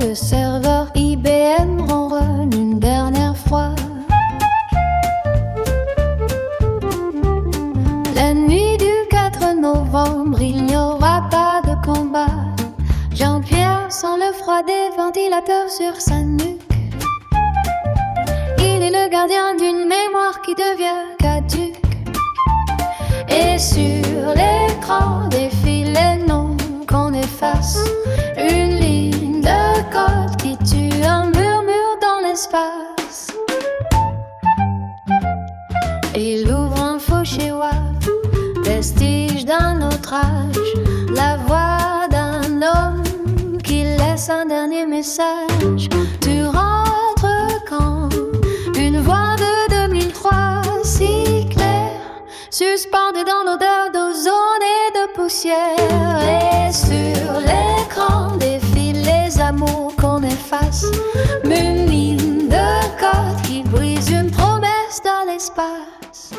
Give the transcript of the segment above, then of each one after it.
le serveur IBM ronronne une dernière fois. La nuit du 4 novembre, il n'y aura pas de combat. Jean-Pierre sent le froid des ventilateurs sur sa nuque. Il est le gardien d'une mémoire qui devient caduque. Et sur l'écran défilent les noms qu'on efface. Une ligne de code qui tue un murmure dans l'espace. Il ouvre un faux chez WAP, vestige d'un autre âge. La voix d'un homme qui laisse un dernier message. Tu rentres quand? Une voix de 2003 si claire, suspendue dans l'odeur d'ozone et de poussière. Et sur l'écran défilent les amours qu'on efface. Une ligne de code qui brise une promesse dans l'espace.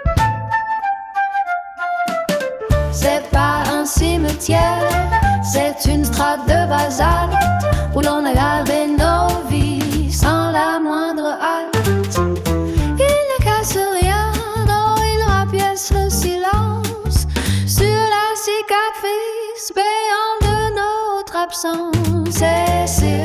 C'est pas un cimetière, c'est une strate de basalte où l'on a gravé nos vies sans la moindre halte. Il ne casse rien, non, il rapièce le silence sur la cicatrice béante de notre absence. Et c'est